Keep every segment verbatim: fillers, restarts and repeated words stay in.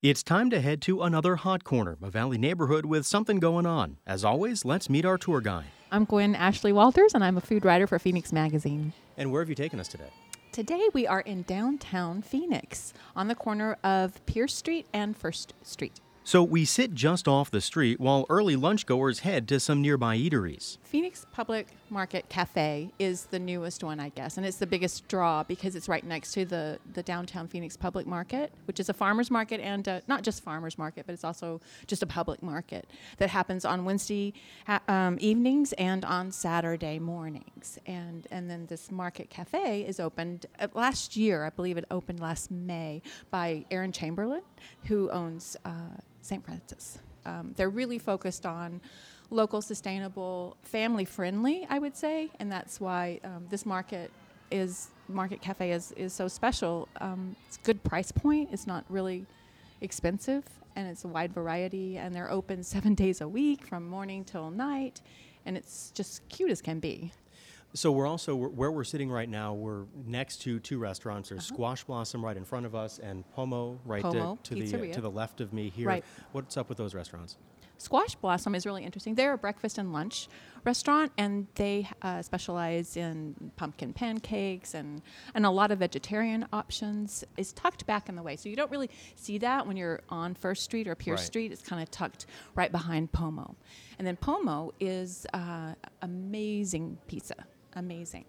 It's time to head to another hot corner, a Valley neighborhood with something going on. As always, let's meet our tour guide. I'm Gwen Ashley Walters, and I'm a food writer for Phoenix Magazine. And where have you taken us today? Today we are in downtown Phoenix on the corner of Pierce Street and First Street. So we sit just off the street while early lunchgoers head to some nearby eateries. Phoenix Public Market Cafe is the newest one, I guess, and it's the biggest draw because it's right next to the, the downtown Phoenix Public Market, which is a farmer's market and uh, not just farmer's market, but it's also just a public market that happens on Wednesday ha- um, evenings and on Saturday mornings. And and then this Market Cafe is opened uh, last year, I believe it opened last May, by Aaron Chamberlain, who owns uh, Saint Francis. Um, they're really focused on local, sustainable, family-friendly, I would say, and that's why um, this market is Market Cafe is, is so special. Um, it's a good price point. It's not really expensive, and it's a wide variety, and they're open seven days a week from morning till night, and it's just cute as can be. So we're also, where we're sitting right now, we're next to two restaurants. There's Uh-huh. Squash Blossom right in front of us and Pomo right Pomo to, to, the, Pizzeria. to the left of me here. Right. What's up with those restaurants? Squash Blossom is really interesting. They're a breakfast and lunch restaurant, and they uh, specialize in pumpkin pancakes and, and a lot of vegetarian options. It's tucked back in the way, so you don't really see that when you're on First Street or Pierce Right. Street. It's kind of tucked right behind Pomo. And then Pomo is uh, amazing pizza, amazing.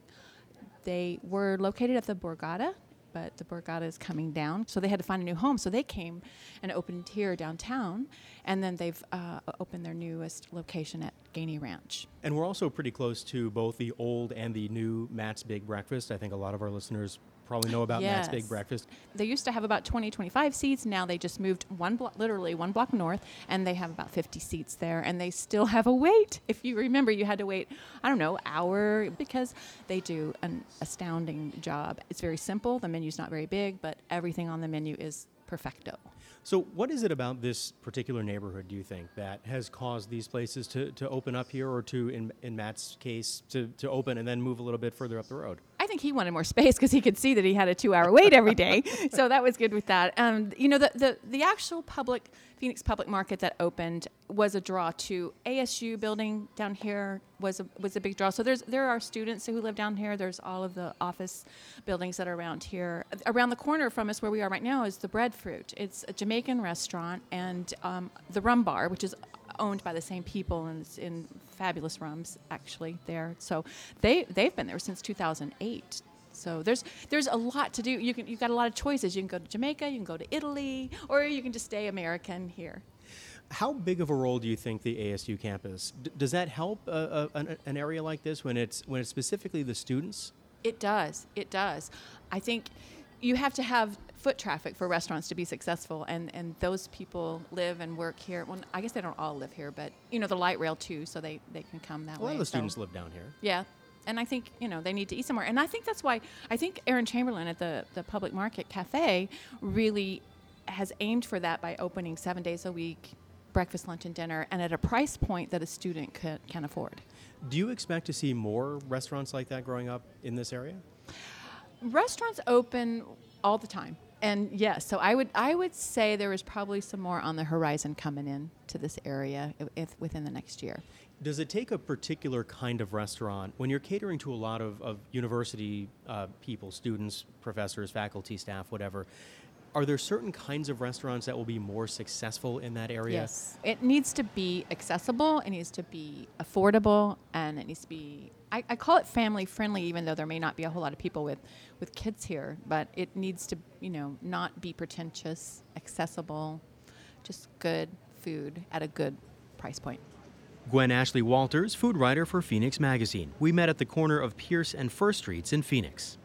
They were located at the Borgata, but the Borgata is coming down, so they had to find a new home. So they came and opened here downtown, and then they've uh, opened their newest location at Gainey Ranch. And we're also pretty close to both the old and the new Matt's Big Breakfast. I think a lot of our listeners probably know about Matt's Big Yes. Breakfast. They used to have about twenty, twenty-five seats. Now they just moved one block, literally one block north, and they have about fifty seats there, and they still have a wait. If you remember, you had to wait, I don't know, hour, because they do an astounding job. It's very simple. The menu's not very big, but everything on the menu is perfecto. So what is it about this particular neighborhood, do you think, that has caused these places to, to open up here, or to, in, in Matt's case, to, to open and then move a little bit further up the road? I think he wanted more space because he could see that he had a two-hour wait every day. So that was good with that. Um, you know, the, the, the actual public, Phoenix Public Market that opened was a draw to A S U building down here was a, was a big draw. So there's there are students who live down here. There's all of the office buildings that are around here. Around the corner from us where we are right now is the Breadfruit. It's a Jamaican restaurant, and um, the Rum Bar, which is owned by the same people, and it's in fabulous rums actually there. So they they've been there since two thousand eight. So there's there's a lot to do. You can you've got a lot of choices. You can go to Jamaica, you can go to Italy, or you can just stay American here. How big of a role do you think the A S U campus, d- does that help uh, uh, an, an area like this when it's when it's specifically the students? It does. It does. I think you have to have foot traffic for restaurants to be successful, and, and those people live and work here. Well, I guess they don't all live here, but, you know, the light rail, too, so they, they can come that A lot way. of the So, students live down here. yeah. And I think, you know, they need to eat somewhere. And I think that's why I think Aaron Chamberlain at the, the Public Market Cafe really has aimed for that by opening seven days a week, breakfast, lunch, and dinner, and at a price point that a student can, can afford. Do you expect to see more restaurants like that growing up in this area? Restaurants open all the time. And yes, so I would I would say there is probably some more on the horizon coming in to this area if, if within the next year. Does it take a particular kind of restaurant when you're catering to a lot of, of university uh, people, students, professors, faculty, staff, whatever? Are there certain kinds of restaurants that will be more successful in that area? Yes. It needs to be accessible, it needs to be affordable, and it needs to be, I, I call it family friendly, even though there may not be a whole lot of people with, with kids here, but it needs to, you know, not be pretentious, accessible, just good food at a good price point. Gwen Ashley Walters, food writer for Phoenix Magazine. We met at the corner of Pierce and First Streets in Phoenix.